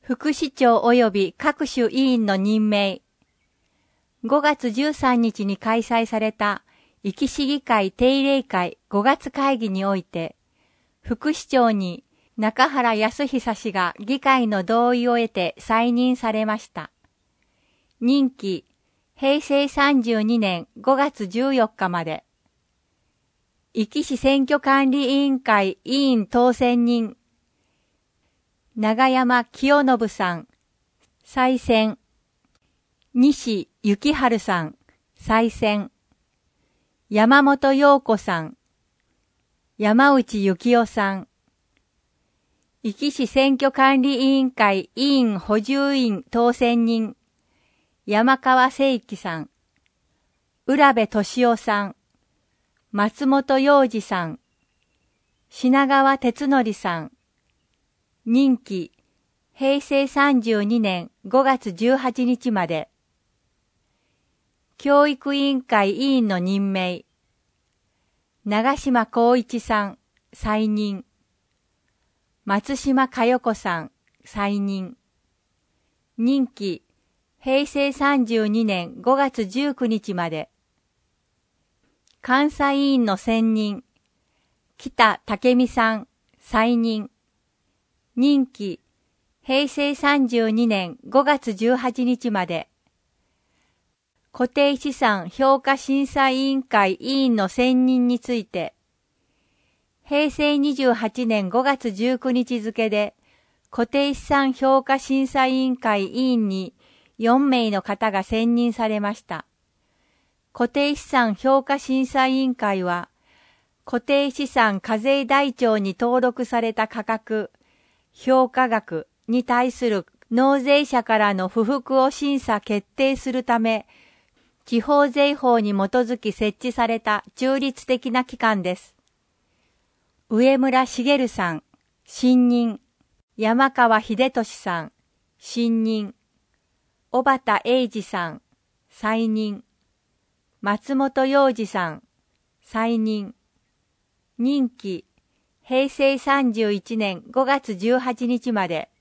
副市長及び各種委員の任命。5月13日に開催された壱岐市議会定例会5月会議において、副市長に中原康久氏が議会の同意を得て再任されました。任期、平成32年5月14日まで。壱岐市選挙管理委員会委員当選人、長山清信さん、再選。西幸春さん、再選。山本陽子さん、山内幸夫さん。壱岐市選挙管理委員会委員補充員当選人、山川誠樹さん、浦部俊夫さん、松本洋二さん、品川哲則さん。任期、平成32年5月18日まで。教育委員会委員の任命。長島光一さん、再任。松島佳代子さん、再任。任期、平成32年5月19日まで。監査委員の選任。北武美さん、再任。任期、平成32年5月18日まで。固定資産評価審査委員会委員の選任について、平成28年5月19日付で、固定資産評価審査委員会委員に4名の方が選任されました。固定資産評価審査委員会は、固定資産課税台帳に登録された価格、評価額に対する納税者からの不服を審査決定するため、地方税法に基づき設置された中立的な機関です。上村茂さん、新任。山川秀俊さん、新任。小畑英二さん、再任。松本洋二さん、再任。任期、平成31年5月18日まで。